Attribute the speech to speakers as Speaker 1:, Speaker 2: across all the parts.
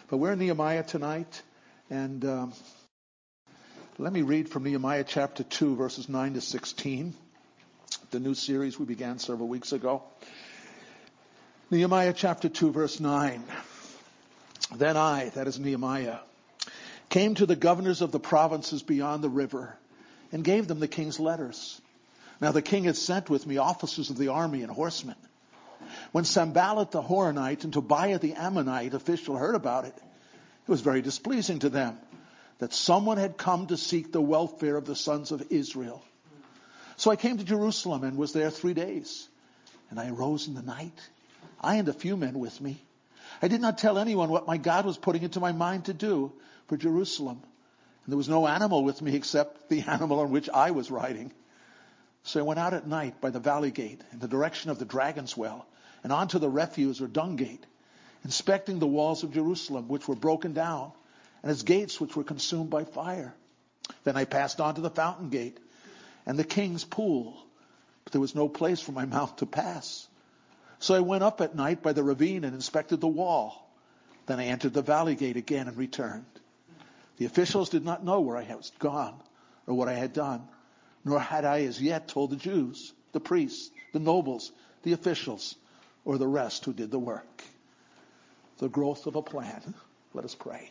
Speaker 1: But we're in Nehemiah tonight, and let me read from Nehemiah chapter 2, verses 9 to 16, the new series we began several weeks ago. Nehemiah chapter 2, verse 9. Then I, that is Nehemiah, came to the governors of the provinces beyond the river and gave them the king's letters. Now the king had sent with me officers of the army and horsemen. When Sanballat the Horonite and Tobiah the Ammonite official heard about it, it was very displeasing to them that someone had come to seek the welfare of the sons of Israel. So I came to Jerusalem and was there 3 days. And I arose in the night, I and a few men with me. I did not tell anyone what my God was putting into my mind to do for Jerusalem. And there was no animal with me except the animal on which I was riding. So I went out at night by the valley gate in the direction of the Dragon's Well and onto the refuse or dung gate, inspecting the walls of Jerusalem, which were broken down, and its gates, which were consumed by fire. Then I passed on to the fountain gate and the king's pool, but there was no place for my mount to pass. So I went up at night by the ravine and inspected the wall. Then I entered the valley gate again and returned. The officials did not know where I was gone or what I had done, nor had I as yet told the Jews, the priests, the nobles, the officials, or the rest who did the work. The growth of a plan. Let us pray.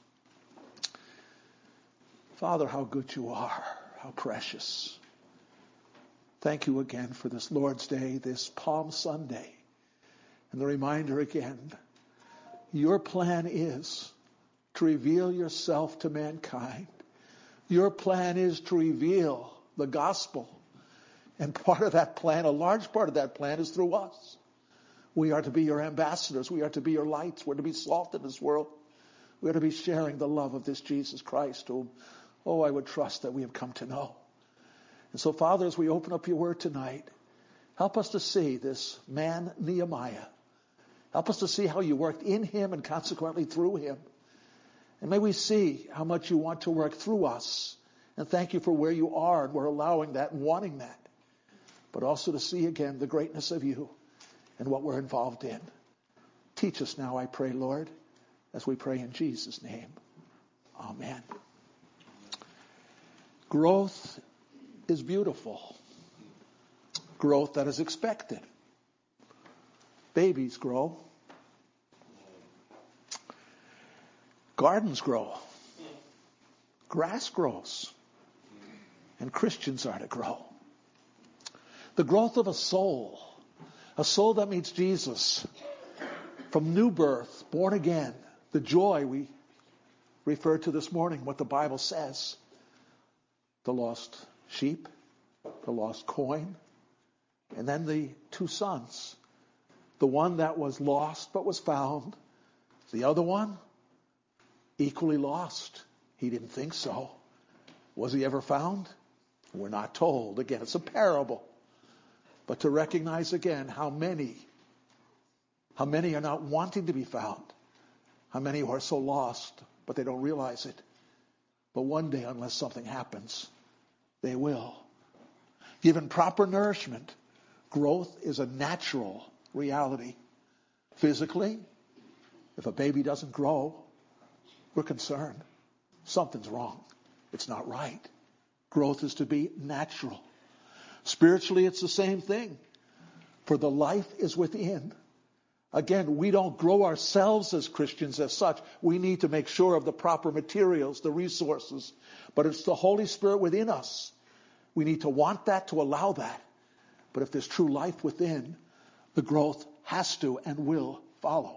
Speaker 1: Father, how good you are, how precious. Thank you again for this Lord's Day, this Palm Sunday, and the reminder again, your plan is to reveal yourself to mankind. Your plan is to reveal the gospel. And part of that plan, a large part of that plan, is through us. We are to be your ambassadors. We are to be your lights. We're to be salt in this world. We are to be sharing the love of this Jesus Christ, whom, I would trust that we have come to know. And so, Father, as we open up your word tonight, help us to see this man, Nehemiah. Help us to see how you worked in him and consequently through him. And may we see how much you want to work through us. And thank you for where you are, and we're allowing that and wanting that. But also to see again the greatness of you and what we're involved in. Teach us now, I pray, Lord, as we pray in Jesus' name. Amen. Growth is beautiful. Growth that is expected. Babies grow. Gardens grow. Grass grows. And Christians are to grow. The growth of a soul that meets Jesus, from new birth, born again, the joy we referred to this morning, what the Bible says, the lost sheep, the lost coin, and then the two sons, the one that was lost but was found, the other one equally lost. He didn't think so. Was he ever found? We're not told. Again, it's a parable. But to recognize again how many are not wanting to be found, how many are so lost, but they don't realize it. But one day, unless something happens, they will. Given proper nourishment, growth is a natural reality. Physically, if a baby doesn't grow, we're concerned. Something's wrong. It's not right. Growth is to be natural. Spiritually, it's the same thing. For the life is within. Again, we don't grow ourselves as Christians as such. We need to make sure of the proper materials, the resources. But it's the Holy Spirit within us. We need to want that, to allow that. But if there's true life within, the growth has to and will follow.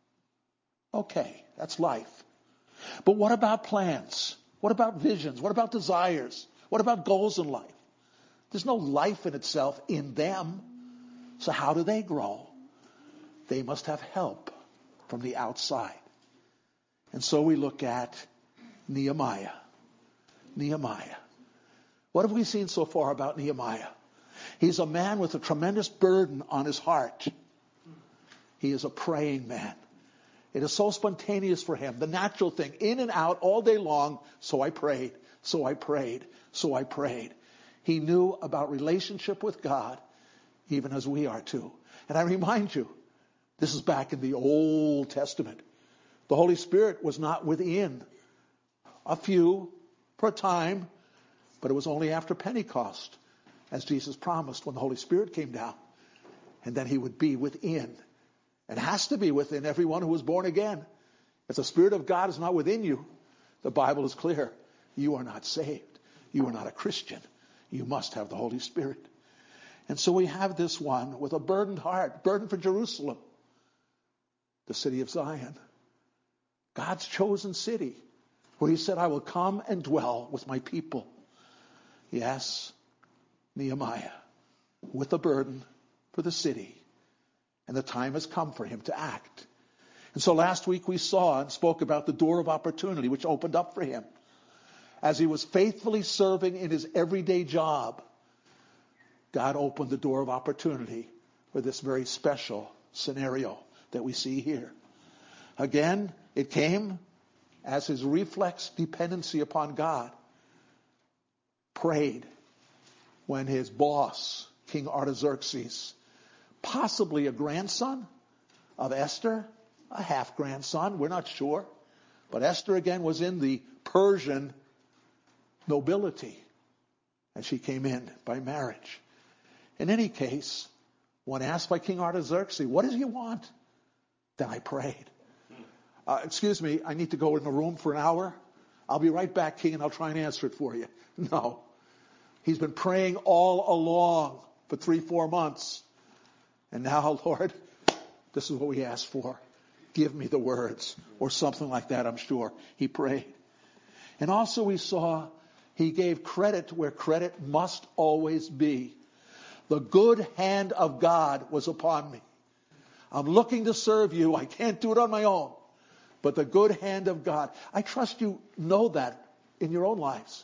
Speaker 1: Okay, that's life. But what about plans? What about visions? What about desires? What about goals in life? There's no life in itself in them. So how do they grow? They must have help from the outside. And so we look at Nehemiah. Nehemiah. What have we seen so far about Nehemiah? He's a man with a tremendous burden on his heart. He is a praying man. It is so spontaneous for him. The natural thing, in and out all day long. So I prayed, so I prayed, so I prayed. He knew about relationship with God, even as we are too. And I remind you, this is back in the Old Testament. The Holy Spirit was not within. A few for a time, but it was only after Pentecost, as Jesus promised, when the Holy Spirit came down. And then he would be within. It has to be within everyone who was born again. If the Spirit of God is not within you, the Bible is clear. You are not saved. You are not a Christian. You must have the Holy Spirit. And so we have this one with a burdened heart, burdened for Jerusalem, the city of Zion, God's chosen city, where he said, I will come and dwell with my people. Yes, Nehemiah, with a burden for the city. And the time has come for him to act. And so last week we saw and spoke about the door of opportunity which opened up for him. As he was faithfully serving in his everyday job, God opened the door of opportunity for this very special scenario that we see here. Again, it came as his reflex dependency upon God prayed when his boss, King Artaxerxes, possibly a grandson of Esther, a half-grandson, we're not sure. But Esther again was in the Persian nobility, and she came in by marriage. In any case, when asked by King Artaxerxes, what does he want? Then I prayed. Excuse me, I need to go in the room for an hour. I'll be right back, King, and I'll try and answer it for you. No. He's been praying all along for 3-4 months. And now, Lord, this is what we asked for. Give me the words, or something like that, I'm sure. He prayed. And also we saw he gave credit where credit must always be. The good hand of God was upon me. I'm looking to serve you. I can't do it on my own. But the good hand of God. I trust you know that in your own lives.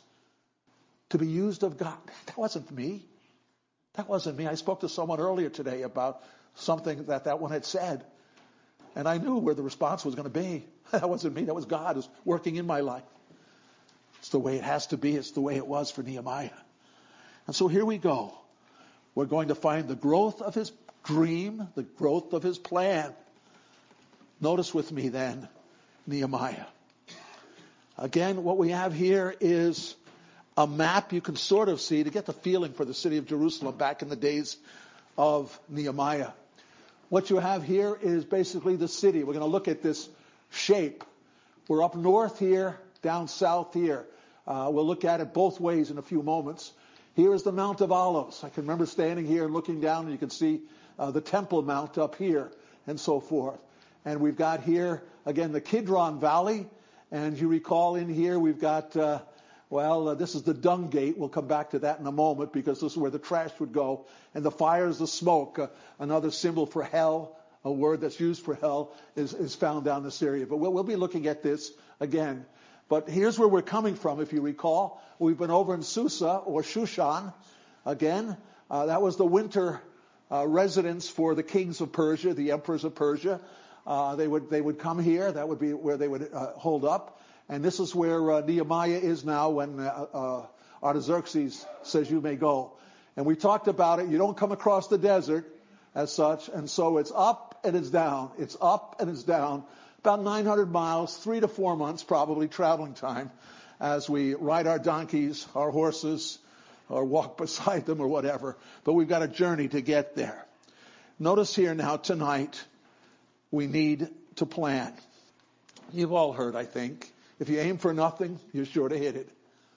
Speaker 1: To be used of God. That wasn't me. That wasn't me. I spoke to someone earlier today about something that one had said. And I knew where the response was going to be. That wasn't me. That was God who's working in my life. It's the way it has to be. It's the way it was for Nehemiah. And so here we go. We're going to find the growth of his dream, the growth of his plan. Notice with me then, Nehemiah. Again, what we have here is a map you can sort of see to get the feeling for the city of Jerusalem back in the days of Nehemiah. What you have here is basically the city. We're going to look at this shape. We're up north here, down south here. We'll look at it both ways in a few moments. Here is the Mount of Olives. I can remember standing here and looking down, and you can see the Temple Mount up here and so forth. And we've got here, again, the Kidron Valley. And you recall in here we've got, this is the Dung Gate. We'll come back to that in a moment because this is where the trash would go. And the fire is the smoke, another symbol for hell, a word that's used for hell, is found down this area. But we'll be looking at this again. But here's where we're coming from, if you recall. We've been over in Susa, or Shushan, again. That was the winter residence for the kings of Persia, the emperors of Persia. They would come here. That would be where they would hold up. And this is where Nehemiah is now when Artaxerxes says you may go. And we talked about it. You don't come across the desert as such. And so it's up and it's down. It's up and it's down. About 900 miles, 3 to 4 months probably traveling time as we ride our donkeys, our horses, or walk beside them or whatever. But we've got a journey to get there. Notice here now tonight, we need to plan. You've all heard, I think, if you aim for nothing, you're sure to hit it.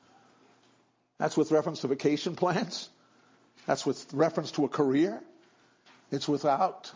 Speaker 1: That's with reference to vacation plans. That's with reference to a career. It's without.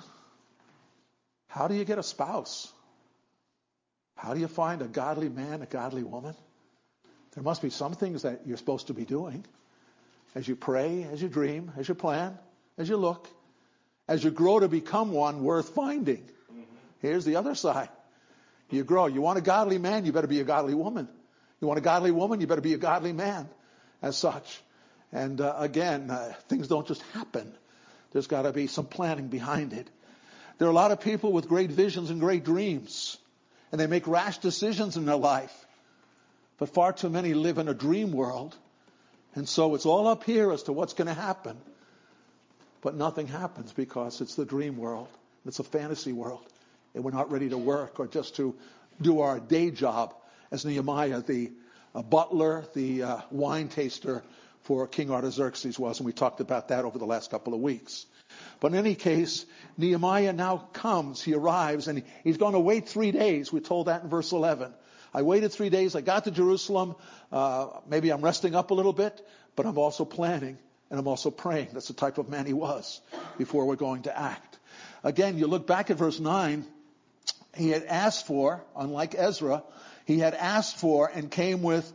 Speaker 1: How do you get a spouse? How do you find a godly man, a godly woman? There must be some things that you're supposed to be doing as you pray, as you dream, as you plan, as you look, as you grow to become one worth finding. Here's the other side. You grow. You want a godly man, you better be a godly woman. You want a godly woman, you better be a godly man as such. And things don't just happen. There's got to be some planning behind it. There are a lot of people with great visions and great dreams, and they make rash decisions in their life. But far too many live in a dream world, and so it's all up here as to what's going to happen. But nothing happens because it's the dream world. It's a fantasy world. And we're not ready to work or just to do our day job as Nehemiah, the butler, the wine taster for King Artaxerxes was, and we talked about that over the last couple of weeks. But in any case, Nehemiah now comes, he arrives, and he's going to wait 3 days. We're told that in verse 11. I waited 3 days, I got to Jerusalem, maybe I'm resting up a little bit, but I'm also planning, and I'm also praying. That's the type of man he was before we're going to act. Again, you look back at verse 9, he had asked for, unlike Ezra, he had asked for and came with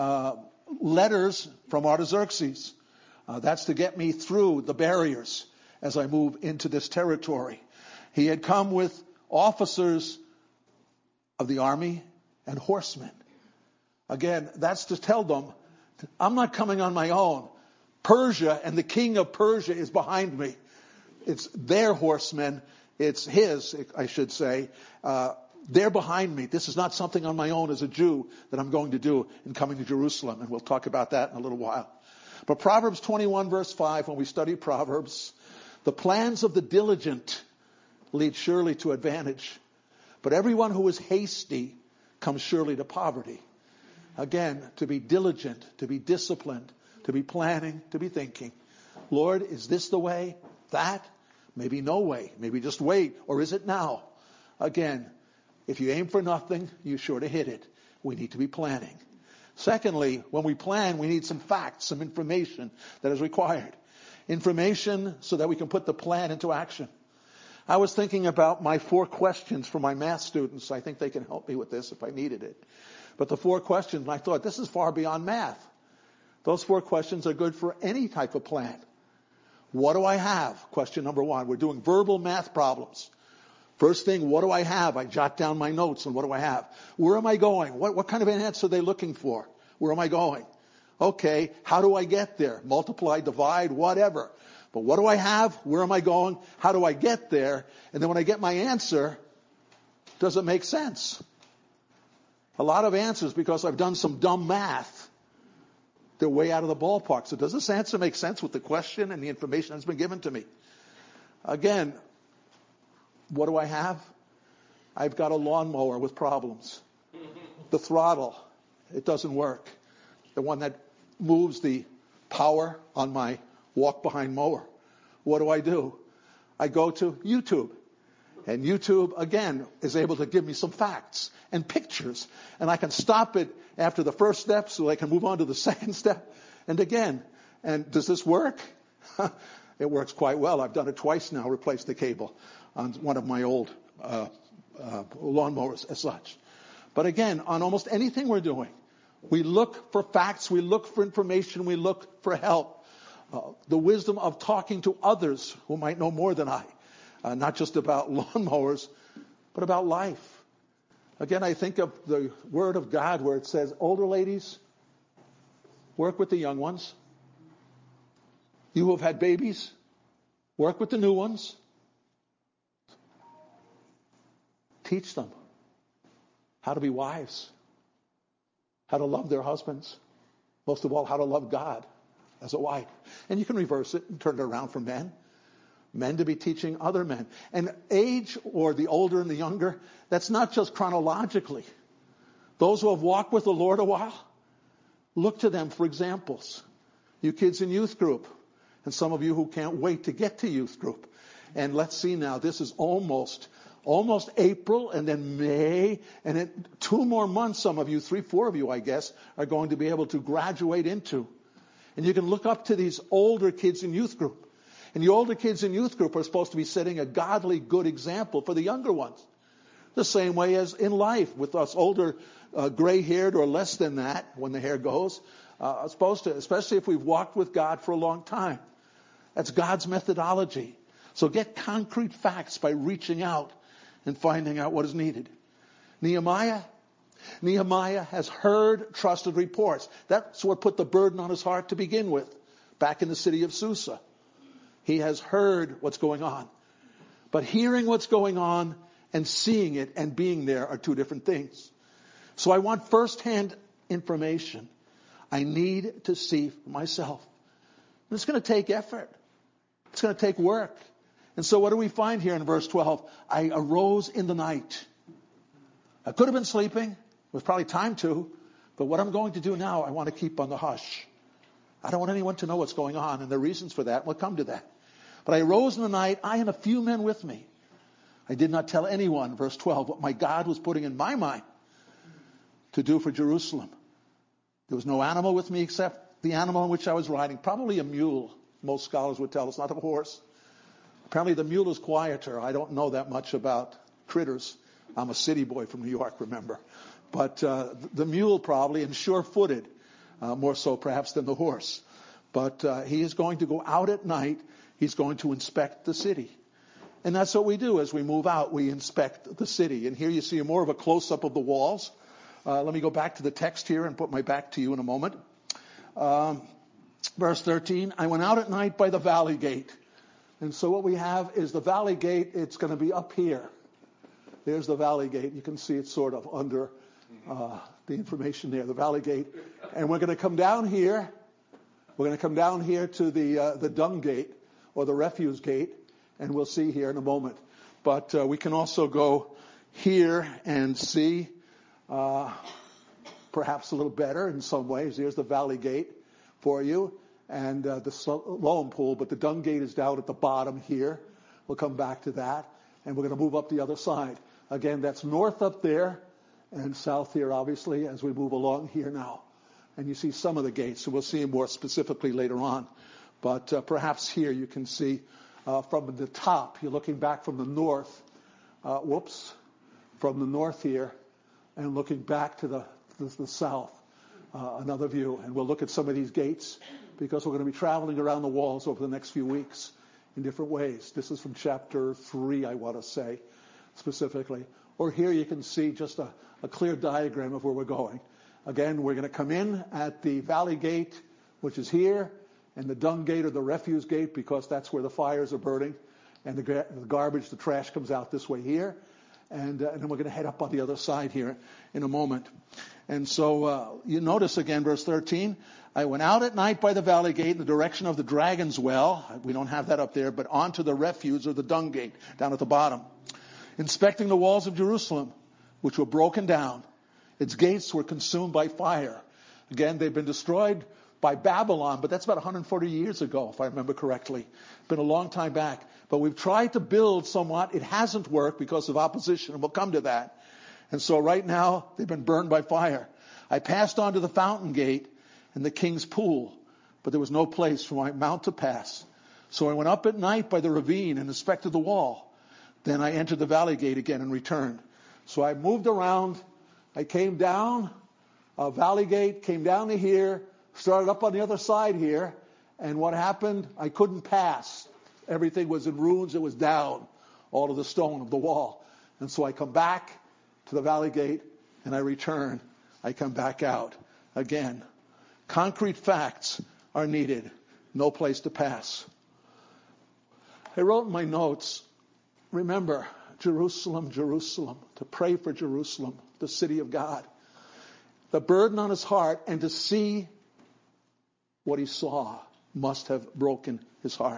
Speaker 1: letters from Artaxerxes. That's to get me through the barriers as I move into this territory. He had come with officers of the army and horsemen. Again, that's to tell them, I'm not coming on my own. Persia and the king of Persia is behind me. It's their horsemen. It's his, I should say. They're behind me. This is not something on my own as a Jew that I'm going to do in coming to Jerusalem. And we'll talk about that in a little while. But Proverbs 21 verse 5, when we study Proverbs, the plans of the diligent lead surely to advantage, but everyone who is hasty comes surely to poverty. Again, to be diligent, to be disciplined, to be planning, to be thinking, Lord, is this the way? That? Maybe no way. Maybe just wait. Or is it now? Again, if you aim for nothing, you're sure to hit it. We need to be planning. Secondly, when we plan, we need some facts, some information that is required. Information so that we can put the plan into action. I was thinking about my 4 questions for my math students. I think they can help me with this if I needed it. But the 4 questions, and I thought, this is far beyond math. Those 4 questions are good for any type of plan. What do I have? Question number 1. We're doing verbal math problems. First thing, what do I have? I jot down my notes on what do I have. Where am I going? What kind of an answer are they looking for? Where am I going? Okay, how do I get there? Multiply, divide, whatever. But what do I have? Where am I going? How do I get there? And then when I get my answer, does it make sense? A lot of answers, because I've done some dumb math, they're way out of the ballpark. So does this answer make sense with the question and the information that's been given to me? Again, what do I have? I've got a lawnmower with problems. The throttle, it doesn't work. The one that moves the power on my walk-behind mower. What do? I go to YouTube. And YouTube, again, is able to give me some facts and pictures. And I can stop it after the first step so I can move on to the second step. And again, and does this work? It works quite well. I've done it twice now, replaced the cable on one of my old lawnmowers as such. But again, on almost anything we're doing, we look for facts, we look for information, we look for help. The wisdom of talking to others who might know more than I. Not just about lawnmowers, but about life. Again, I think of the Word of God where it says, older ladies, work with the young ones. You who have had babies, work with the new ones. Teach them how to be wives, how to love their husbands, most of all, how to love God as a wife. And you can reverse it and turn it around for men. Men to be teaching other men. And age, or the older and the younger, that's not just chronologically. Those who have walked with the Lord a while, look to them for examples. You kids in youth group, and some of you who can't wait to get to youth group. And let's see now, this is almost April, and then May, and in 2 more months, some of you, 3, 4 of you, I guess, are going to be able to graduate into. And you can look up to these older kids in youth group. And the older kids in youth group are supposed to be setting a godly, good example for the younger ones. The same way as in life, with us older, gray-haired or less than that, when the hair goes, supposed to, especially if we've walked with God for a long time. That's God's methodology. So get concrete facts by reaching out and finding out what is needed. Nehemiah has heard trusted reports. That's what put the burden on his heart to begin with, back in the city of Susa. He has heard what's going on. But hearing what's going on and seeing it and being there are 2 different things. So I want firsthand information. I need to see for myself. And it's going to take effort. It's going to take work. And so what do we find here in verse 12? I arose in the night. I could have been sleeping. It was probably time to. But what I'm going to do now, I want to keep on the hush. I don't want anyone to know what's going on, and there are reasons for that. We'll come to that. But I rose in the night, I and a few men with me. I did not tell anyone, verse 12, what my God was putting in my mind to do for Jerusalem. There was no animal with me except the animal on which I was riding, probably a mule, most scholars would tell us, not a horse. Apparently the mule is quieter. I don't know that much about critters. I'm a city boy from New York, remember. But the mule probably, and sure-footed, more so perhaps than the horse. But he is going to go out at night. He's going to inspect the city. And that's what we do as we move out. We inspect the city. And here you see more of a close-up of the walls. Let me go back to the text here and put my back to you in a moment. Verse 13, I went out at night by the valley gate. And so what we have is the valley gate. It's going to be up here. There's the valley gate. You can see it sort of under the information there, the valley gate. And we're going to come down here. We're going to come down here to the dung gate or the refuse gate. And we'll see here in a moment. But we can also go here and see perhaps a little better in some ways. Here's the valley gate for you. And the Siloam pool, but the dung gate is down at the bottom here. We'll come back to that. And we're going to move up the other side. Again, that's north up there and south here, obviously, as we move along here now. And you see some of the gates, so we'll see them more specifically later on. But perhaps here you can see from the top, you're looking back from the north, from the north here, and looking back to the south, another view. And we'll look at some of these gates, because we're going to be traveling around the walls over the next few weeks in different ways. This is from chapter 3, I want to say, specifically. Or here you can see just a clear diagram of where we're going. Again, we're going to come in at the valley gate, which is here, and the dung gate or the refuse gate, because that's where the fires are burning, and the garbage, the trash comes out this way here. And then we're going to head up on the other side here in a moment. And so you notice again, verse 13, I went out at night by the valley gate in the direction of the dragon's well. We don't have that up there, but onto the refuse or the dung gate down at the bottom. Inspecting the walls of Jerusalem, which were broken down. Its gates were consumed by fire. Again, they've been destroyed by Babylon, but that's about 140 years ago, if I remember correctly. It's been a long time back. But we've tried to build somewhat. It hasn't worked because of opposition, and we'll come to that. And so right now, they've been burned by fire. I passed on to the fountain gate and the king's pool, but there was no place for my mount to pass. So I went up at night by the ravine and inspected the wall. Then I entered the valley gate again and returned. So I moved around. I came down valley gate, came down to here, started up on the other side here. And what happened? I couldn't pass. Everything was in ruins. It was down, all of the stone of the wall. And so I come back to the valley gate and I return. I come back out again. Concrete facts are needed. No place to pass. I wrote in my notes, remember, Jerusalem, Jerusalem, to pray for Jerusalem, the city of God. The burden on his heart and to see what he saw must have broken his heart.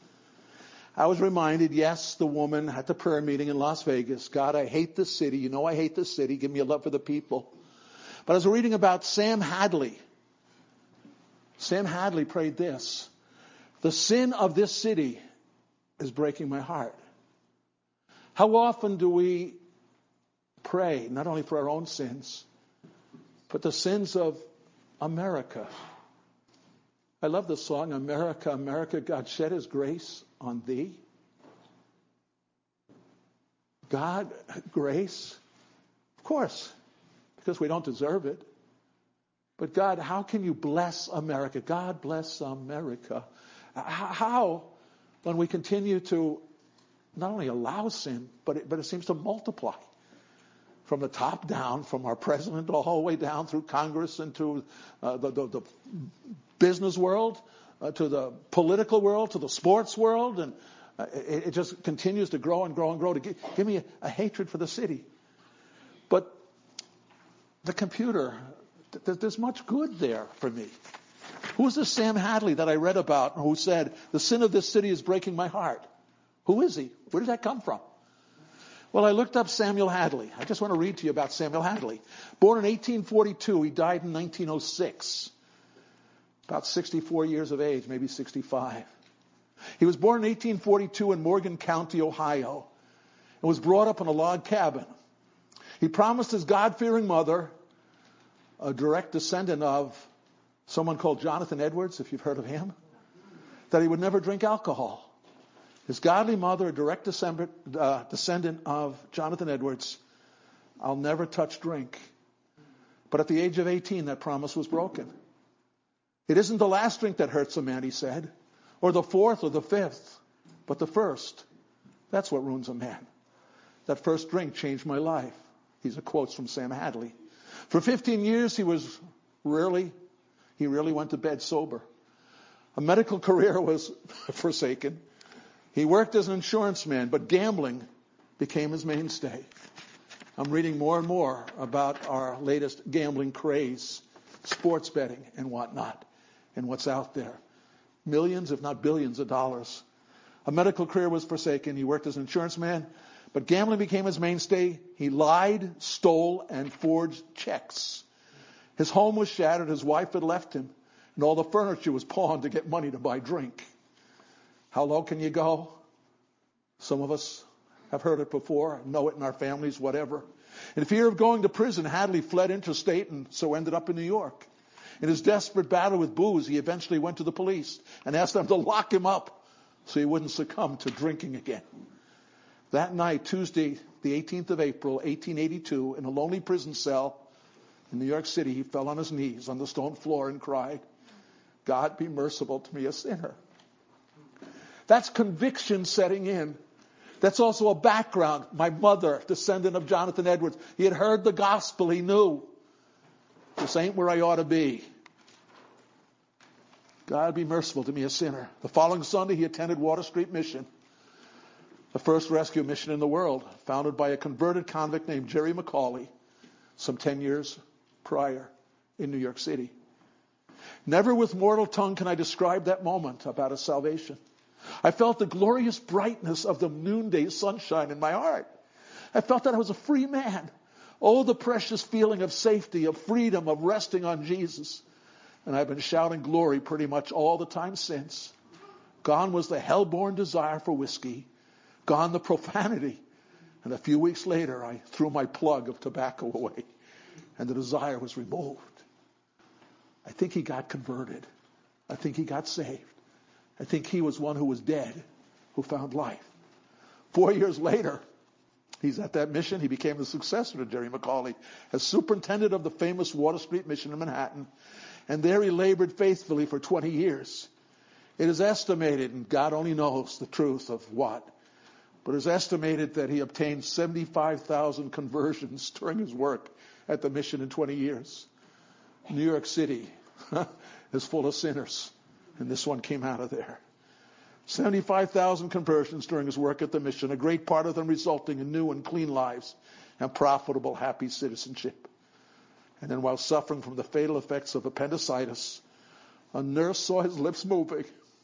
Speaker 1: I was reminded, yes, the woman at the prayer meeting in Las Vegas, God, I hate this city. You know I hate this city. Give me a love for the people. But I was reading about Sam Hadley. Sam Hadley prayed this. The sin of this city is breaking my heart. How often do we pray, not only for our own sins, but the sins of America? I love the song, America, America, God shed his grace on thee. God, grace? Of course, because we don't deserve it. But God, how can you bless America? God bless America. How, when we continue to not only allow sin, but it seems to multiply from the top down, from our president all the way down through Congress and to the business world, to the political world, to the sports world, and it just continues to grow and grow and grow to give me a hatred for the city. But the computer, there's much good there for me. Who's this Sam Hadley that I read about who said, the sin of this city is breaking my heart? Who is he? Where did that come from? Well, I looked up Samuel Hadley. I just want to read to you about Samuel Hadley. Born in 1842, he died in 1906. About 64 years of age, maybe 65. He was born in 1842 in Morgan County, Ohio, and was brought up in a log cabin. He promised his God-fearing mother, a direct descendant of someone called Jonathan Edwards, if you've heard of him, that he would never drink alcohol. His godly mother, a direct descendant of Jonathan Edwards, I'll never touch drink. But at the age of 18, that promise was broken. It isn't the last drink that hurts a man, he said, or the fourth or the fifth, but the first. That's what ruins a man. That first drink changed my life. These are quotes from Sam Hadley. For 15 years, he rarely went to bed sober. A medical career was forsaken. He worked as an insurance man, but gambling became his mainstay. I'm reading more and more about our latest gambling craze, sports betting and whatnot, and what's out there. Millions, if not billions of dollars. A medical career was forsaken. He worked as an insurance man, but gambling became his mainstay. He lied, stole, and forged checks. His home was shattered. His wife had left him, and all the furniture was pawned to get money to buy drink. How low can you go? Some of us have heard it before, know it in our families, whatever. In fear of going to prison, Hadley fled interstate and so ended up in New York. In his desperate battle with booze, he eventually went to the police and asked them to lock him up so he wouldn't succumb to drinking again. That night, Tuesday, the 18th of April, 1882, in a lonely prison cell in New York City, he fell on his knees on the stone floor and cried, "God, be merciful to me, a sinner." That's conviction setting in. That's also a background. My mother, descendant of Jonathan Edwards, he had heard the gospel. He knew, this ain't where I ought to be. God, be merciful to me, a sinner. The following Sunday, he attended Water Street Mission, the first rescue mission in the world, founded by a converted convict named Jerry McCauley some 10 years prior in New York City. Never with mortal tongue can I describe that moment about his salvation. I felt the glorious brightness of the noonday sunshine in my heart. I felt that I was a free man. Oh, the precious feeling of safety, of freedom, of resting on Jesus. And I've been shouting glory pretty much all the time since. Gone was the hell-born desire for whiskey. Gone the profanity. And a few weeks later, I threw my plug of tobacco away. And the desire was removed. I think he got converted. I think he got saved. I think he was one who was dead, who found life. 4 years later, he's at that mission. He became the successor to Jerry McCauley as superintendent of the famous Water Street Mission in Manhattan. And there he labored faithfully for 20 years. It is estimated, and God only knows the truth of what, but it is estimated that he obtained 75,000 conversions during his work at the mission in 20 years. New York City is full of sinners. And this one came out of there. 75,000 conversions during his work at the mission, a great part of them resulting in new and clean lives and profitable, happy citizenship. And then while suffering from the fatal effects of appendicitis, a nurse saw his lips moving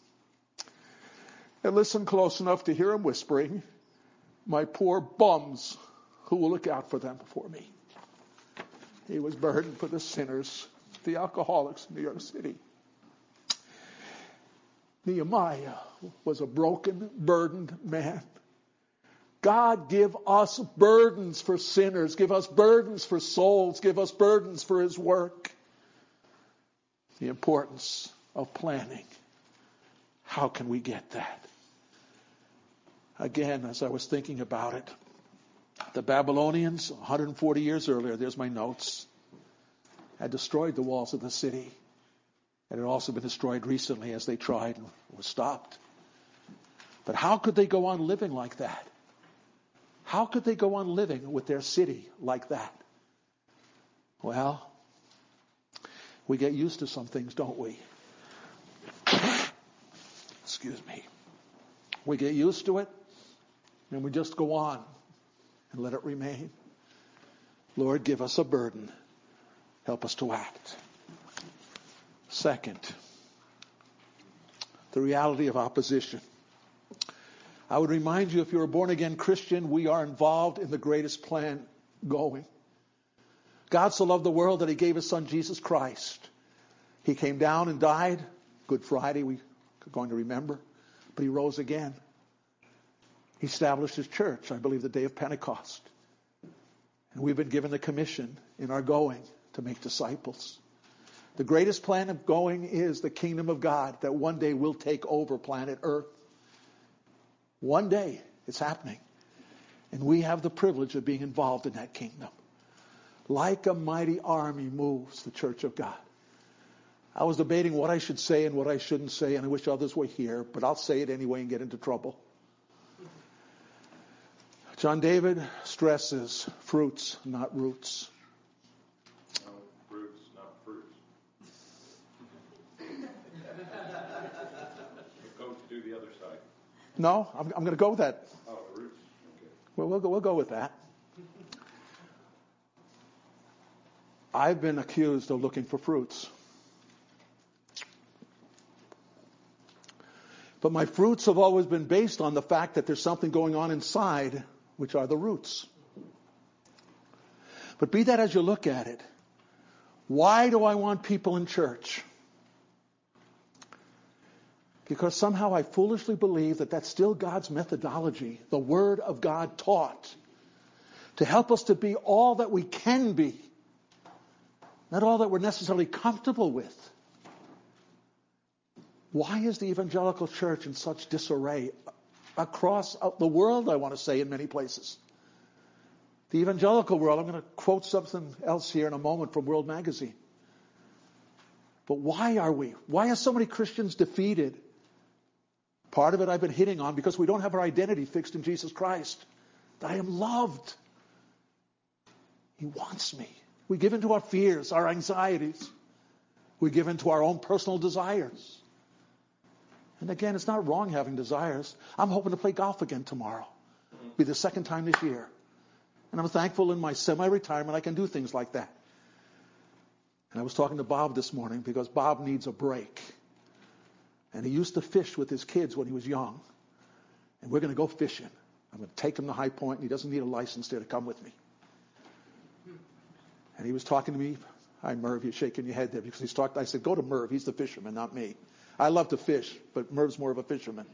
Speaker 1: and listened close enough to hear him whispering, "My poor bums, who will look out for them for me?" He was burdened for the sinners, the alcoholics in New York City. Nehemiah was a broken, burdened man. God, give us burdens for sinners. Give us burdens for souls. Give us burdens for his work. The importance of planning. How can we get that? Again, as I was thinking about it, the Babylonians, 140 years earlier, there's my notes, had destroyed the walls of the city. It had also been destroyed recently as they tried and was stopped. But how could they go on living like that? How could they go on living with their city like that? Well, we get used to some things, don't we? Excuse me. We get used to it, and we just go on and let it remain. Lord, give us a burden. Help us to act. Second, the reality of opposition. I would remind you, if you're a born-again Christian, we are involved in the greatest plan going. God so loved the world that he gave his son Jesus Christ. He came down and died. Good Friday, we're going to remember. But he rose again. He established his church, I believe, the day of Pentecost. And we've been given the commission in our going to make disciples. The greatest plan of going is the kingdom of God that one day will take over planet Earth. One day it's happening. And we have the privilege of being involved in that kingdom. Like a mighty army moves the church of God. I was debating what I should say and what I shouldn't say, and I wish others were here, but I'll say it anyway and get into trouble. John David stresses fruits, not roots.
Speaker 2: No, fruits, not fruits. Go to the other side.
Speaker 1: No, I'm going to go with that.
Speaker 2: Oh, roots. Okay.
Speaker 1: Well, we'll go with that. I've been accused of looking for fruits. But my fruits have always been based on the fact that there's something going on inside, which are the roots. But be that as you look at it, why do I want people in church? Because somehow I foolishly believe that that's still God's methodology, the Word of God taught, to help us to be all that we can be, not all that we're necessarily comfortable with. Why is the evangelical church in such disarray across the world, I want to say, in many places? The evangelical world, I'm going to quote something else here in a moment from World Magazine. But why are so many Christians defeated? Part of it I've been hitting on because we don't have our identity fixed in Jesus Christ. That I am loved. He wants me. We give into our fears, our anxieties. We give into our own personal desires. And again, it's not wrong having desires. I'm hoping to play golf again tomorrow. It'll be the second time this year. And I'm thankful in my semi-retirement I can do things like that. And I was talking to Bob this morning because Bob needs a break. And he used to fish with his kids when he was young. And we're going to go fishing. I'm going to take him to High Point, and he doesn't need a license there to come with me. And he was talking to me. Hi, Merv, you're shaking your head there because he's talking. I said, go to Merv. He's the fisherman, not me. I love to fish, but Merv's more of a fisherman.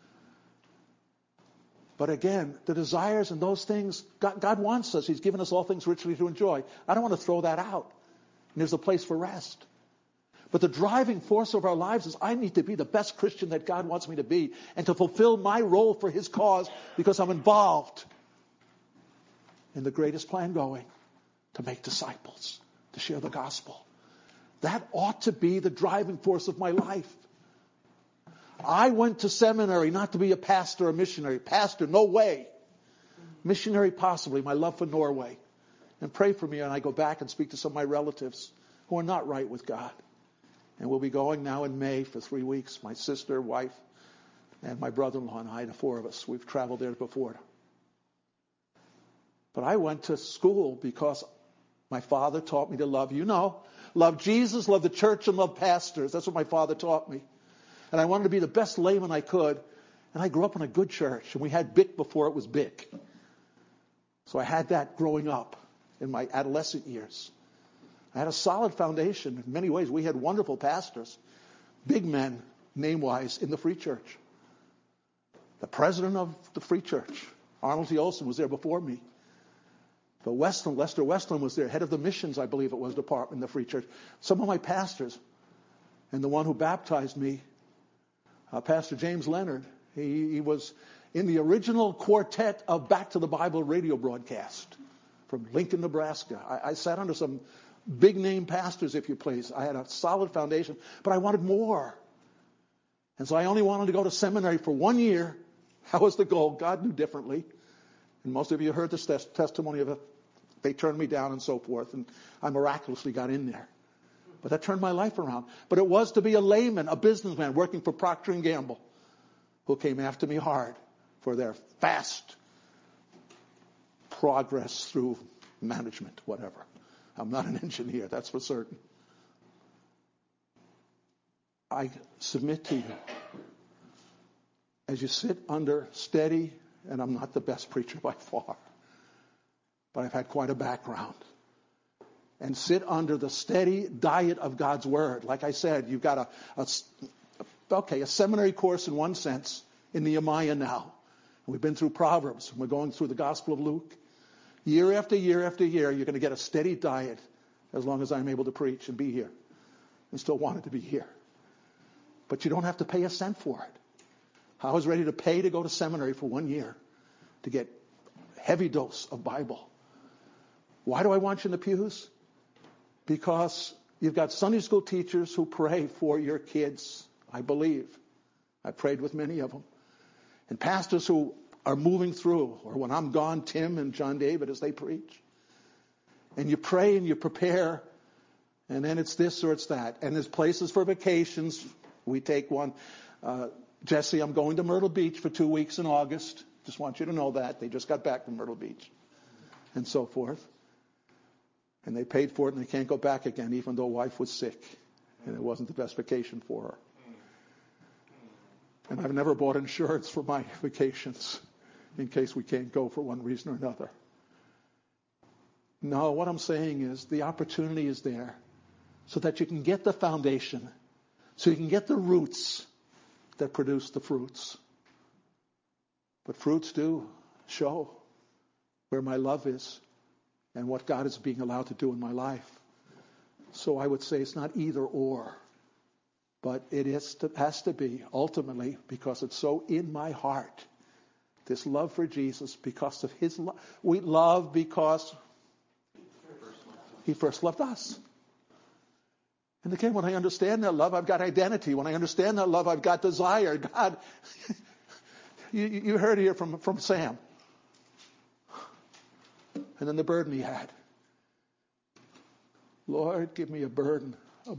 Speaker 1: But again, the desires and those things, God wants us. He's given us all things richly to enjoy. I don't want to throw that out. And there's a place for rest. But the driving force of our lives is I need to be the best Christian that God wants me to be and to fulfill my role for his cause because I'm involved in the greatest plan going, to make disciples, to share the gospel. That ought to be the driving force of my life. I went to seminary not to be a pastor or missionary. Pastor, no way. Missionary, possibly. My love for Norway. And pray for me and I go back and speak to some of my relatives who are not right with God. And we'll be going now in May for 3 weeks. My sister, wife, and my brother-in-law and I, the four of us. We've traveled there before. But I went to school because my father taught me to love, love Jesus, love the church, and love pastors. That's what my father taught me. And I wanted to be the best layman I could. And I grew up in a good church. And we had BIC before it was BIC. So I had that growing up in my adolescent years. I had a solid foundation. In many ways, we had wonderful pastors. Big men, name-wise, in the Free Church. The president of the Free Church, Arnold T. Olson, was there before me. But Lester Westland was there, head of the missions, I believe it was, department in the Free Church. Some of my pastors, and the one who baptized me, Pastor James Leonard, he was in the original quartet of Back to the Bible radio broadcast from Lincoln, Nebraska. I sat under some big-name pastors, if you please. I had a solid foundation, but I wanted more. And so I only wanted to go to seminary for 1 year. That was the goal. God knew differently. And most of you heard this testimony of it. They turned me down and so forth, and I miraculously got in there. But that turned my life around. But it was to be a layman, a businessman working for Procter & Gamble, who came after me hard for their fast progress through management, whatever. I'm not an engineer, that's for certain. I submit to you as you sit under steady, and I'm not the best preacher by far, but I've had quite a background, and sit under the steady diet of God's Word. Like I said, you've got a seminary course in one sense in Nehemiah now. We've been through Proverbs. We're going through the Gospel of Luke. Year after year after year, you're going to get a steady diet as long as I'm able to preach and be here. And still wanted to be here. But you don't have to pay a cent for it. I was ready to pay to go to seminary for 1 year to get a heavy dose of Bible. Why do I want you in the pews? Because you've got Sunday school teachers who pray for your kids, I believe. I prayed with many of them. And pastors who are moving through, or when I'm gone, Tim and John David as they preach. And you pray and you prepare, and then it's this or it's that. And there's places for vacations. We take one. Jesse, I'm going to Myrtle Beach for 2 weeks in August. Just want you to know that. They just got back from Myrtle Beach. And so forth. And they paid for it and they can't go back again, even though wife was sick. And it wasn't the best vacation for her. And I've never bought insurance for my vacations in case we can't go for one reason or another. No, what I'm saying is the opportunity is there so that you can get the foundation, so you can get the roots that produce the fruits. But fruits do show where my love is and what God is being allowed to do in my life. So I would say it's not either or. But it has to be, ultimately, because it's so in my heart, this love for Jesus, because of his love. We love because he first loved us. And again, when I understand that love, I've got identity. When I understand that love, I've got desire. God, you heard here from Sam. And then the burden he had. Lord, give me a burden. A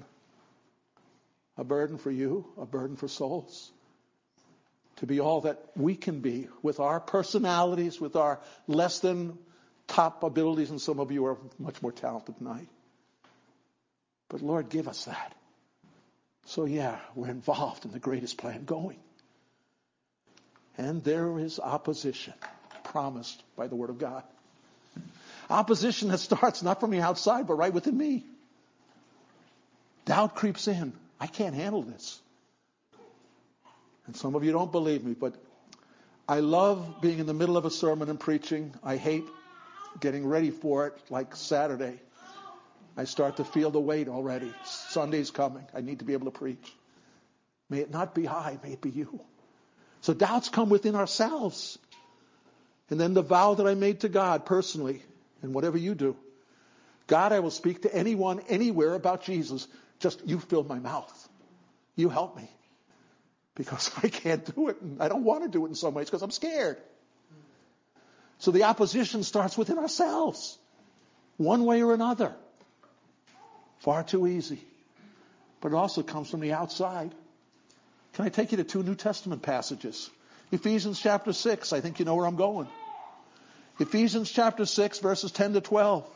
Speaker 1: burden for you, a burden for souls. To be all that we can be with our personalities, with our less than top abilities, and some of you are much more talented than I. But Lord, give us that. So yeah, we're involved in the greatest plan going. And there is opposition promised by the Word of God. Opposition that starts not from the outside, but right within me. Doubt creeps in. I can't handle this. And some of you don't believe me, but I love being in the middle of a sermon and preaching. I hate getting ready for it, like Saturday. I start to feel the weight already. Sunday's coming. I need to be able to preach. May it not be I, may it be you. So doubts come within ourselves. And then the vow that I made to God personally, and whatever you do. God, I will speak to anyone, anywhere about Jesus. Just you fill my mouth. You help me. Because I can't do it. And I don't want to do it in some ways because I'm scared. So the opposition starts within ourselves. One way or another. Far too easy. But it also comes from the outside. Can I take you to 2 New Testament passages? Ephesians chapter 6. I think you know where I'm going. Ephesians chapter 6 verses 10 to 12.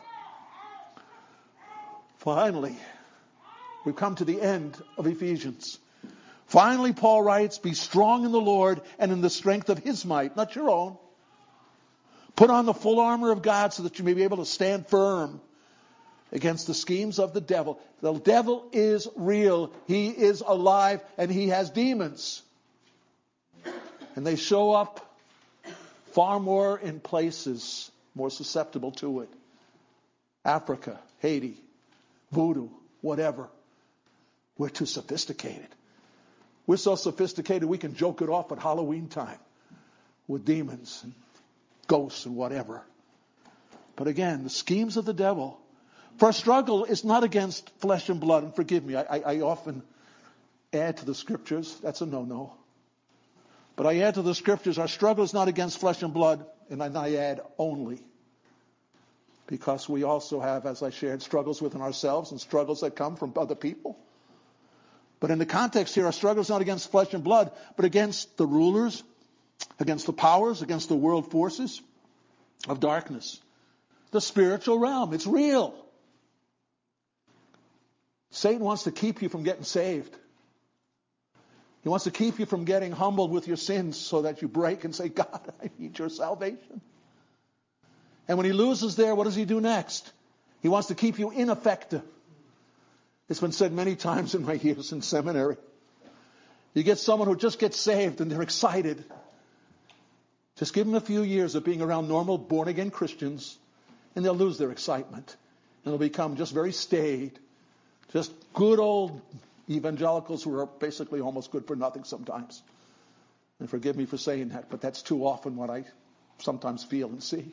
Speaker 1: Finally, we've come to the end of Ephesians. Finally, Paul writes, be strong in the Lord and in the strength of his might, not your own. Put on the full armor of God so that you may be able to stand firm against the schemes of the devil. The devil is real. He is alive and he has demons. And they show up far more in places more susceptible to it. Africa, Haiti, voodoo, whatever. We're too sophisticated. We're so sophisticated we can joke it off at Halloween time with demons and ghosts and whatever. But again, the schemes of the devil. For our struggle is not against flesh and blood. And forgive me, I often add to the scriptures. That's a no-no. But I add to the scriptures, our struggle is not against flesh and blood. And I add only. Because we also have, as I shared, struggles within ourselves and struggles that come from other people. But in the context here, our struggle is not against flesh and blood, but against the rulers, against the powers, against the world forces of darkness. The spiritual realm, it's real. Satan wants to keep you from getting saved. He wants to keep you from getting humbled with your sins so that you break and say, God, I need your salvation. And when he loses there, what does he do next? He wants to keep you ineffective. It's been said many times in my years in seminary. You get someone who just gets saved and they're excited. Just give them a few years of being around normal, born-again Christians, and they'll lose their excitement. And they'll become just very staid. Just good old evangelicals who are basically almost good for nothing sometimes. And forgive me for saying that, but that's too often what I sometimes feel and see.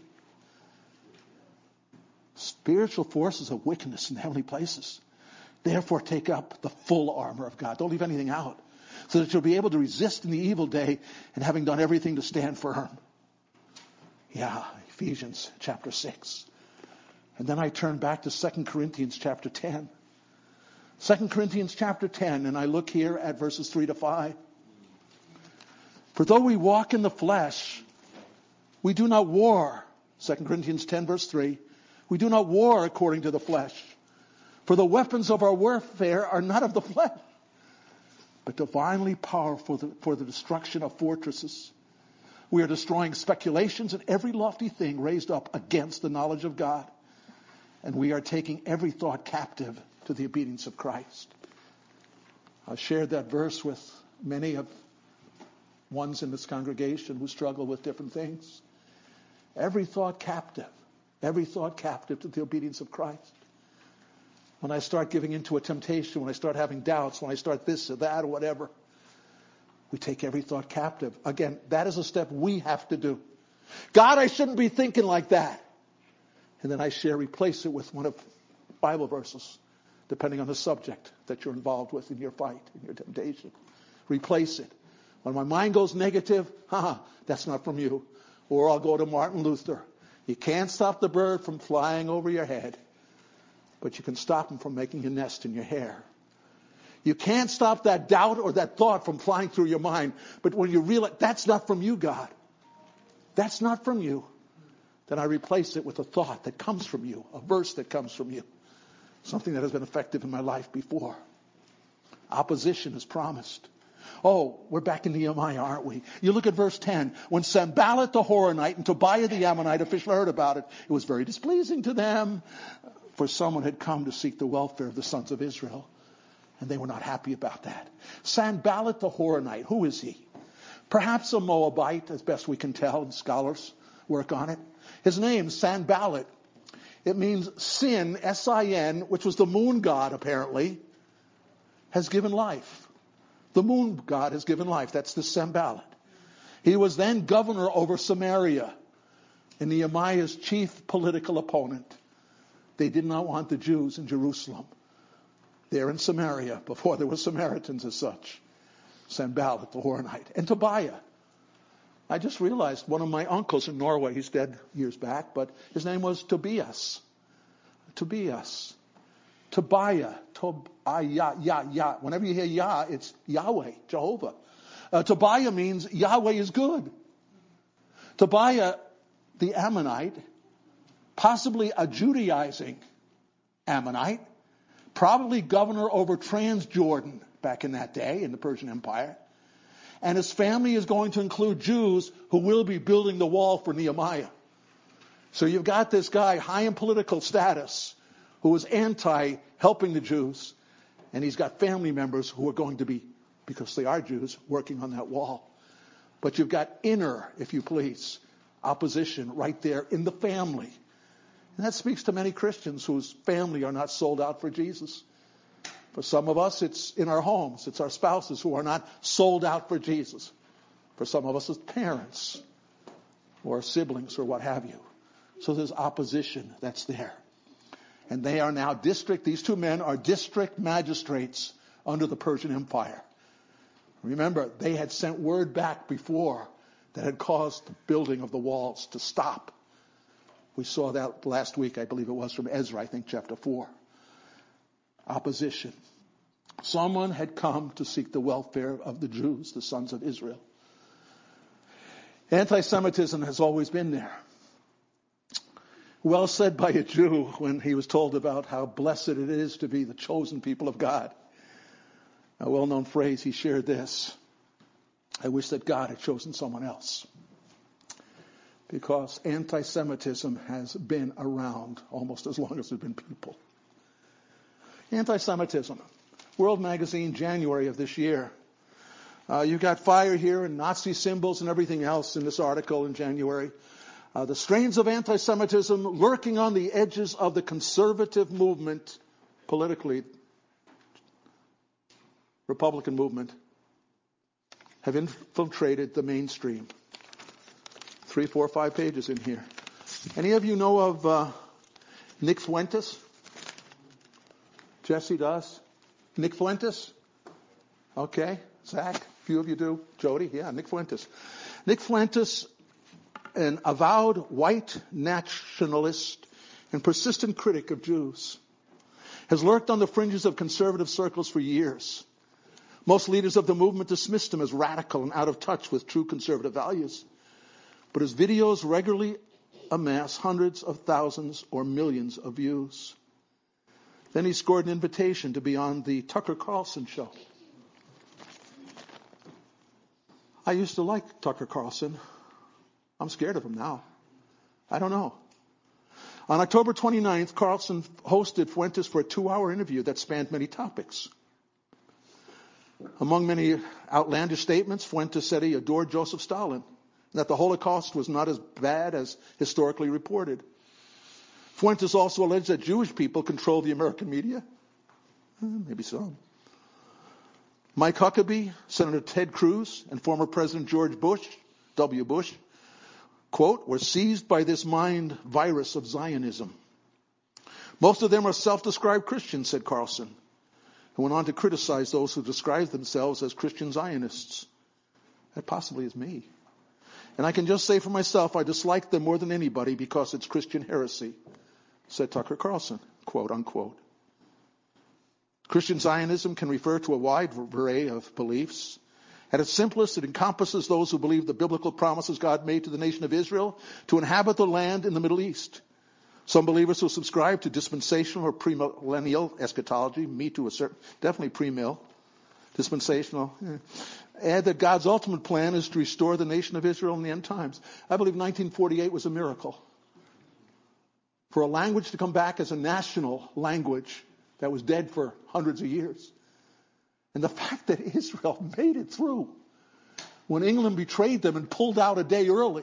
Speaker 1: Spiritual forces of wickedness in heavenly places. Therefore, take up the full armor of God. Don't leave anything out. So that you'll be able to resist in the evil day and having done everything to stand firm. Yeah, Ephesians chapter 6. And then I turn back to 2 Corinthians chapter 10. 2 Corinthians chapter 10, and I look here at verses 3 to 5. For though we walk in the flesh, we do not war. 2 Corinthians 10 verse 3. We do not war according to the flesh. For the weapons of our warfare are not of the flesh, but divinely powerful for the destruction of fortresses. We are destroying speculations and every lofty thing raised up against the knowledge of God. And we are taking every thought captive to the obedience of Christ. I've shared that verse with many of ones in this congregation who struggle with different things. Every thought captive to the obedience of Christ. When I start giving into a temptation, when I start having doubts, when I start this or that or whatever, we take every thought captive. Again, that is a step we have to do. God, I shouldn't be thinking like that. And then I replace it with one of Bible verses, depending on the subject that you're involved with in your fight, in your temptation. Replace it. When my mind goes negative, that's not from you. Or I'll go to Martin Luther. You can't stop the bird from flying over your head, but you can stop him from making a nest in your hair. You can't stop that doubt or that thought from flying through your mind, but when you realize that's not from you, God, that's not from you, then I replace it with a thought that comes from you, a verse that comes from you, something that has been effective in my life before. Opposition is promised. Oh, we're back in Nehemiah, aren't we? You look at verse 10. When Sanballat the Horonite and Tobiah the Ammonite official heard about it, it was very displeasing to them, for someone had come to seek the welfare of the sons of Israel. And they were not happy about that. Sanballat the Horonite, who is he? Perhaps a Moabite, as best we can tell, and scholars work on it. His name, Sanballat, it means sin, S-I-N, which was the moon god apparently, has given life. The moon god has given life. That's the Sanballat. He was then governor over Samaria, and Nehemiah's chief political opponent. They did not want the Jews in Jerusalem. There in Samaria, before there were Samaritans as such. Sanballat the Horonite. And Tobiah. I just realized one of my uncles in Norway, he's dead years back, but his name was Tobias. Tobias. Tobiah. Tobiah. Whenever you hear Yah, it's Yahweh, Jehovah. Tobiah means Yahweh is good. Tobiah, the Ammonite, possibly a Judaizing Ammonite, probably governor over Transjordan back in that day in the Persian Empire. And his family is going to include Jews who will be building the wall for Nehemiah. So you've got this guy high in political status who is anti-helping the Jews. And he's got family members who are going to be, because they are Jews, working on that wall. But you've got inner, if you please, opposition right there in the family. And that speaks to many Christians whose family are not sold out for Jesus. For some of us, it's in our homes. It's our spouses who are not sold out for Jesus. For some of us, it's parents or siblings or what have you. So there's opposition that's there. And they are now these two men are district magistrates under the Persian Empire. Remember, they had sent word back before that had caused the building of the walls to stop. We saw that last week, I believe it was from Ezra, I think chapter 4. Opposition. Someone had come to seek the welfare of the Jews, the sons of Israel. Anti-Semitism has always been there. Well said by a Jew when he was told about how blessed it is to be the chosen people of God. A well-known phrase, he shared this: I wish that God had chosen someone else, because anti-Semitism has been around almost as long as there have been people. Anti-Semitism. World Magazine, January of this year. You got fire here and Nazi symbols and everything else in this article in January. The strains of anti-Semitism lurking on the edges of the conservative movement, politically, Republican movement, have infiltrated the mainstream. 3, 4, 5 pages in here. Any of you know of Nick Fuentes? Jesse does. Nick Fuentes? Okay. Zach? A few of you do. Jody? Yeah, Nick Fuentes. Nick Fuentes, an avowed white nationalist and persistent critic of Jews, has lurked on the fringes of conservative circles for years. Most leaders of the movement dismissed him as radical and out of touch with true conservative values. But his videos regularly amass hundreds of thousands or millions of views. Then he scored an invitation to be on the Tucker Carlson show. I used to like Tucker Carlson. I'm scared of him now. I don't know. On October 29th, Carlson hosted Fuentes for a 2-hour interview that spanned many topics. Among many outlandish statements, Fuentes said he adored Joseph Stalin, and that the Holocaust was not as bad as historically reported. Fuentes also alleged that Jewish people control the American media. Maybe so. Mike Huckabee, Senator Ted Cruz, and former President George Bush, W. Bush, quote, were seized by this mind virus of Zionism. Most of them are self-described Christians, said Carlson, who went on to criticize those who describe themselves as Christian Zionists. That possibly is me. And I can just say for myself, I dislike them more than anybody because it's Christian heresy, said Tucker Carlson, quote unquote. Christian Zionism can refer to a wide array of beliefs. At its simplest, it encompasses those who believe the biblical promises God made to the nation of Israel to inhabit the land in the Middle East. Some believers who subscribe to dispensational or premillennial eschatology, me to a certain, definitely premill, dispensational, add that God's ultimate plan is to restore the nation of Israel in the end times. I believe 1948 was a miracle. For a language to come back as a national language that was dead for hundreds of years. And the fact that Israel made it through when England betrayed them and pulled out a day early.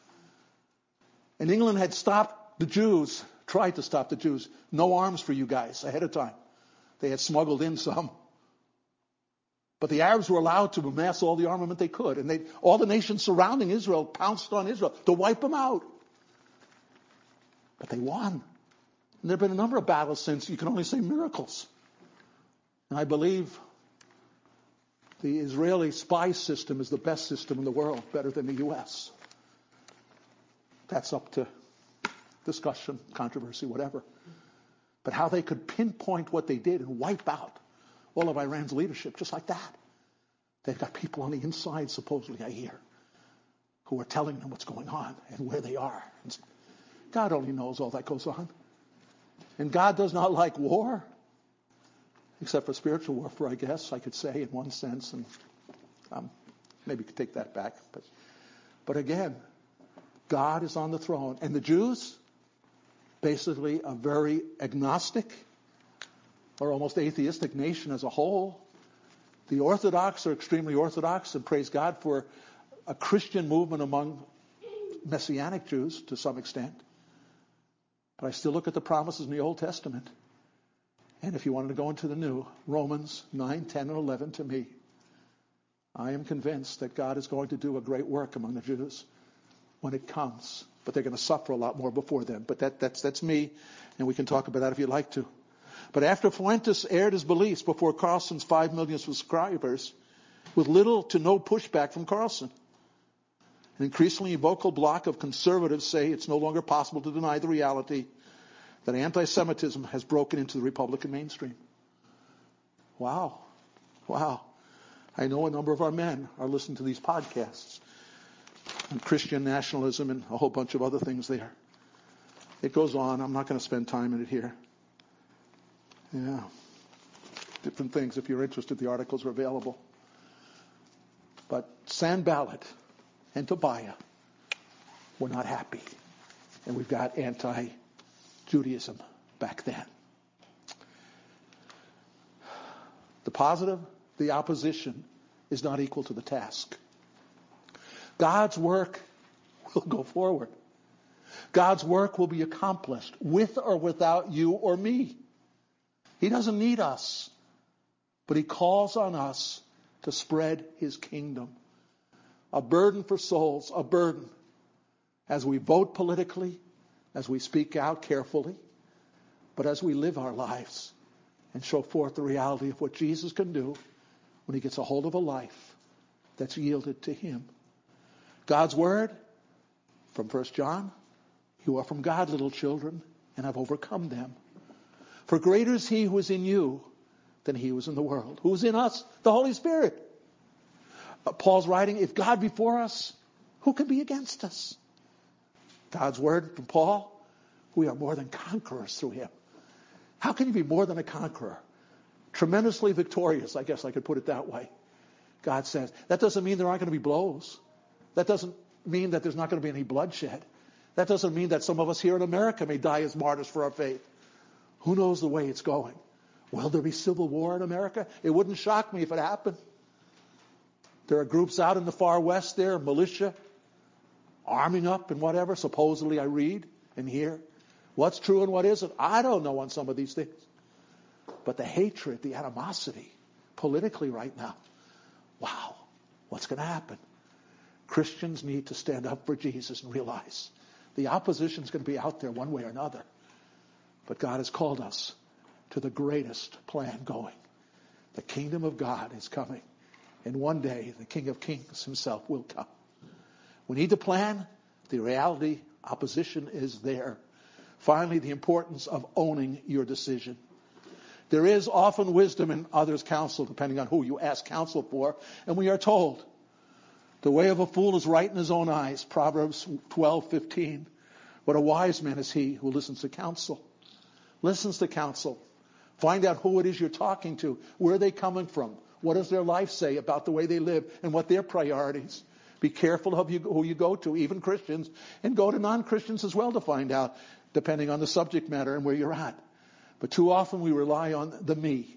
Speaker 1: And England had stopped the Jews, tried to stop the Jews. No arms for you guys ahead of time. They had smuggled in some. But the Arabs were allowed to amass all the armament they could. And all the nations surrounding Israel pounced on Israel to wipe them out. But they won. And there have been a number of battles since. You can only say miracles. And I believe the Israeli spy system is the best system in the world, better than the U.S. That's up to discussion, controversy, whatever. But how they could pinpoint what they did and wipe out all of Iran's leadership just like that. They've got people on the inside, supposedly, I hear, who are telling them what's going on and where they are. God only knows all that goes on. And God does not like war, except for spiritual warfare, I guess, I could say in one sense. And maybe could take that back. But again, God is on the throne. And the Jews, basically a very agnostic or almost atheistic nation as a whole. The Orthodox are extremely Orthodox, and praise God for a Christian movement among Messianic Jews to some extent. But I still look at the promises in the Old Testament. And if you wanted to go into the New, Romans 9, 10, and 11 to me, I am convinced that God is going to do a great work among the Jews when it comes. But they're going to suffer a lot more before then. But that's me, and we can talk about that if you'd like to. But after Fuentes aired his beliefs before Carlson's 5 million subscribers, with little to no pushback from Carlson, an increasingly vocal bloc of conservatives say it's no longer possible to deny the reality that anti-Semitism has broken into the Republican mainstream. Wow. I know a number of our men are listening to these podcasts on Christian nationalism and a whole bunch of other things there. It goes on. I'm not going to spend time in it here. Yeah. different things. If you're interested, the articles are available. But Sanballat and Tobiah were not happy. And we've got anti-Judaism back then. The positive, the opposition is not equal to the task. God's work will go forward. God's work will be accomplished with or without you or me. He doesn't need us, but he calls on us to spread his kingdom. A burden for souls, a burden. As we vote politically, as we speak out carefully, but as we live our lives and show forth the reality of what Jesus can do when he gets a hold of a life that's yielded to him. God's word, from 1 John, you are from God, little children, and have overcome them. For greater is he who is in you than he who is in the world. Who is in us? The Holy Spirit. Paul's writing, if God be for us, who can be against us? God's word from Paul, we are more than conquerors through him. How can you be more than a conqueror? Tremendously victorious, I guess I could put it that way. God says, that doesn't mean there aren't going to be blows. That doesn't mean that there's not going to be any bloodshed. That doesn't mean that some of us here in America may die as martyrs for our faith. Who knows the way it's going? Will there be civil war in America? It wouldn't shock me if it happened. There are groups out in the far west there, militia, arming up and whatever. Supposedly I read and hear. What's true and what isn't, I don't know on some of these things. But the hatred, the animosity, politically right now, wow, what's going to happen? Christians need to stand up for Jesus and realize the opposition is going to be out there one way or another. But God has called us to the greatest plan going. The kingdom of God is coming. And one day, the King of Kings himself will come. We need to plan. The reality, opposition is there. Finally, the importance of owning your decision. There is often wisdom in others' counsel, depending on who you ask counsel for. And we are told, the way of a fool is right in his own eyes. Proverbs 12:15. But a wise man is he who listens to counsel. Listens to counsel. Find out who it is you're talking to. Where are they coming from? What does their life say about the way they live and what their priorities? Be careful of who you go to, even Christians, and go to non-Christians as well to find out, depending on the subject matter and where you're at. But too often we rely on the me.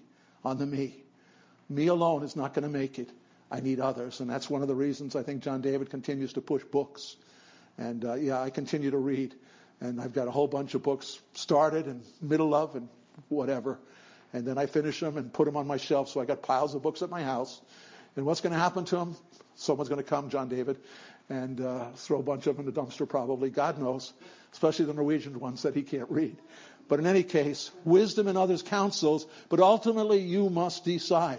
Speaker 1: Me alone is not going to make it. I need others. And that's one of the reasons I think John David continues to push books. And I continue to read. And I've got a whole bunch of books started and middle of and whatever. And then I finish them and put them on my shelf. So I got piles of books at my house. And what's going to happen to them? Someone's going to come, John David, and throw a bunch of them in the dumpster probably. God knows, especially the Norwegian ones that he can't read. But in any case, wisdom in others' counsels, but ultimately you must decide.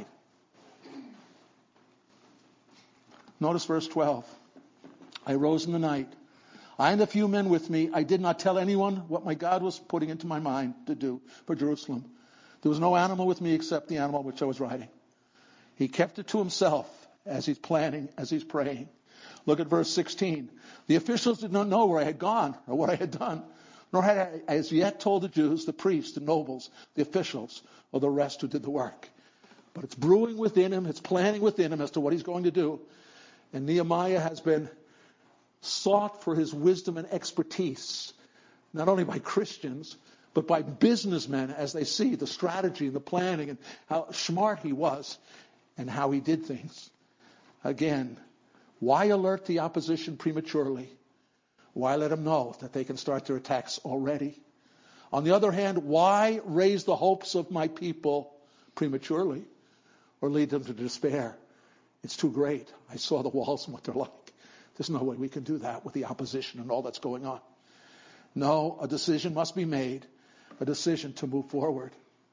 Speaker 1: Notice verse 12. I rose in the night. I and a few men with me, I did not tell anyone what my God was putting into my mind to do for Jerusalem. There was no animal with me except the animal which I was riding. He kept it to himself as he's planning, as he's praying. Look at verse 16. The officials did not know where I had gone or what I had done, nor had I as yet told the Jews, the priests, the nobles, the officials, or the rest who did the work. But it's brewing within him, it's planning within him as to what he's going to do. And Nehemiah has been sought for his wisdom and expertise, not only by Christians, but by businessmen as they see the strategy and the planning and how smart he was and how he did things. Again, why alert the opposition prematurely? Why let them know that they can start their attacks already? On the other hand, why raise the hopes of my people prematurely or lead them to despair? It's too great. I saw the walls and what they're like. There's no way we can do that with the opposition and all that's going on. No, a decision must be made, a decision to move forward.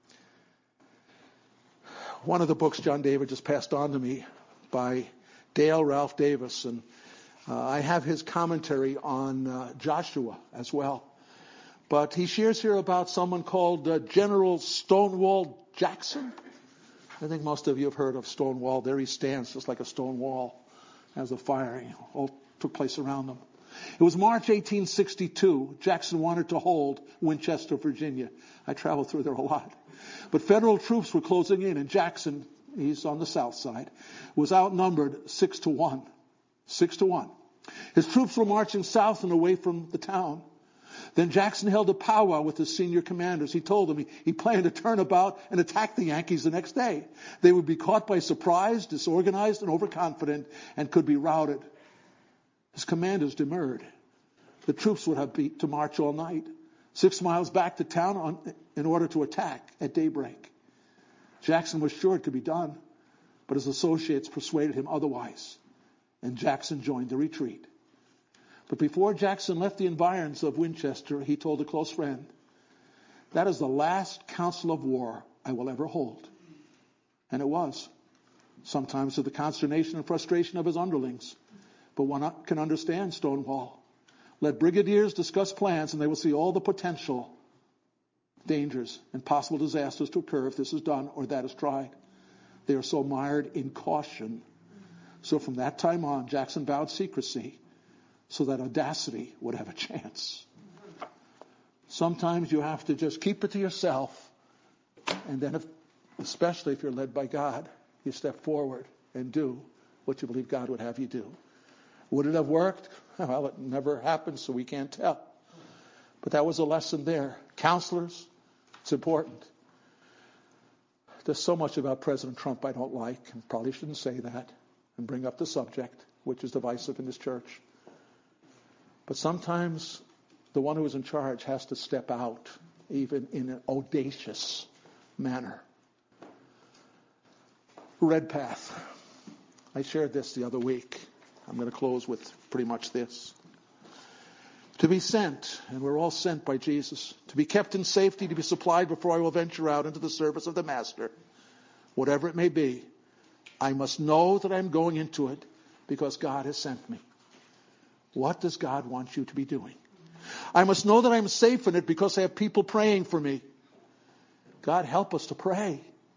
Speaker 1: One of the books John David just passed on to me by Dale Ralph Davis, and I have his commentary on Joshua as well. But he shares here about someone called General Stonewall Jackson. I think most of you have heard of Stonewall. There he stands, just like a stone wall, as the firing all took place around them. It was March 1862. Jackson wanted to hold Winchester, Virginia. I traveled through there a lot. But federal troops were closing in, and Jackson, he's on the south side, was outnumbered 6-1. 6-1. His troops were marching south and away from the town. Then Jackson held a powwow with his senior commanders. He told them he planned to turn about and attack the Yankees the next day. They would be caught by surprise, disorganized, and overconfident, and could be routed. His commanders demurred. The troops would have to march all night, 6 miles back to town in order to attack at daybreak. Jackson was sure it could be done, but his associates persuaded him otherwise, and Jackson joined the retreat. But before Jackson left the environs of Winchester, he told a close friend, "That is the last council of war I will ever hold." And it was, sometimes to the consternation and frustration of his underlings. But one can understand Stonewall. Let brigadiers discuss plans, and they will see all the potential dangers and possible disasters to occur if this is done or that is tried. They are so mired in caution. So from that time on, Jackson vowed secrecy so that audacity would have a chance. Sometimes you have to just keep it to yourself, and then, especially if you're led by God, you step forward and do what you believe God would have you do. Would it have worked? Well, it never happened, so we can't tell. But that was a lesson there. Counselors, it's important. There's so much about President Trump I don't like, and probably shouldn't say that and bring up the subject, which is divisive in this church. But sometimes the one who is in charge has to step out, even in an audacious manner. Redpath. I shared this the other week. I'm going to close with pretty much this. To be sent, and we're all sent by Jesus, to be kept in safety, to be supplied before I will venture out into the service of the Master, whatever it may be, I must know that I'm going into it because God has sent me. What does God want you to be doing? I must know that I'm safe in it because I have people praying for me. God, help us to pray.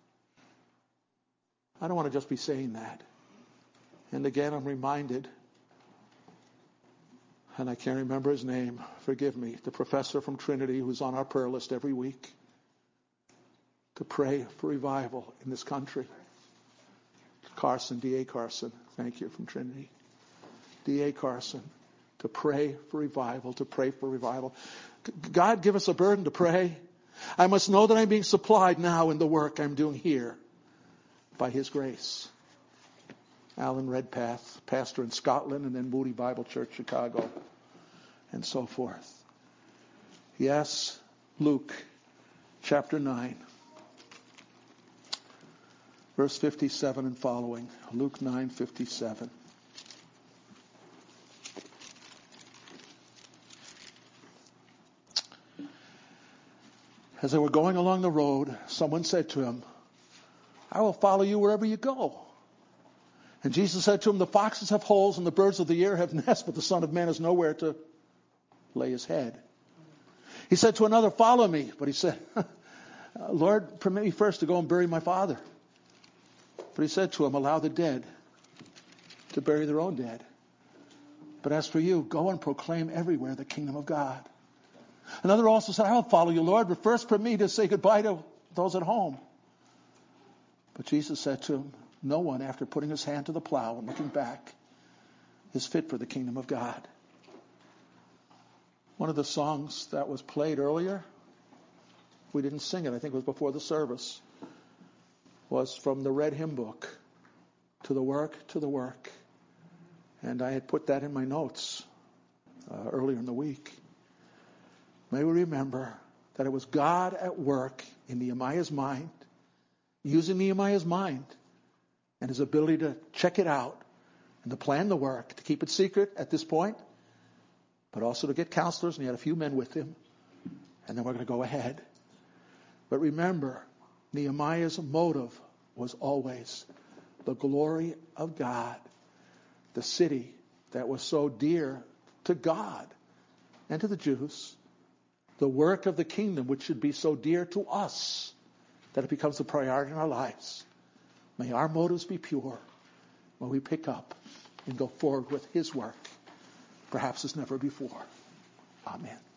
Speaker 1: I don't want to just be saying that. And again, I'm reminded, and I can't remember his name, forgive me, the professor from Trinity who's on our prayer list every week, to pray for revival in this country. Carson, D.A. Carson, thank you, from Trinity. D.A. Carson, to pray for revival, to pray for revival. God, give us a burden to pray. I must know that I'm being supplied now in the work I'm doing here by His grace. Alan Redpath, pastor in Scotland, and then Moody Bible Church, Chicago, and so forth. Yes, Luke chapter 9, verse 57 and following. Luke 9:57. As they were going along the road, someone said to him, "I will follow you wherever you go." And Jesus said to him, "The foxes have holes and the birds of the air have nests, but the Son of Man has nowhere to lay his head." He said to another, "Follow me." But he said, "Lord, permit me first to go and bury my father." But he said to him, "Allow the dead to bury their own dead. But as for you, go and proclaim everywhere the kingdom of God." Another also said, "I will follow you, Lord, but first permit me to say goodbye to those at home." But Jesus said to him, "No one, after putting his hand to the plow and looking back, is fit for the kingdom of God." One of the songs that was played earlier, we didn't sing it, I think it was before the service, was from the Red Hymn Book, "To the Work, to the Work." And I had put that in my notes earlier in the week. May we remember that it was God at work in Nehemiah's mind, using Nehemiah's mind and his ability to check it out and to plan the work, to keep it secret at this point, but also to get counselors, and he had a few men with him, and then we're going to go ahead. But remember, Nehemiah's motive was always the glory of God, the city that was so dear to God and to the Jews, the work of the kingdom which should be so dear to us that it becomes a priority in our lives. May our motives be pure when we pick up and go forward with His work perhaps as never before. Amen.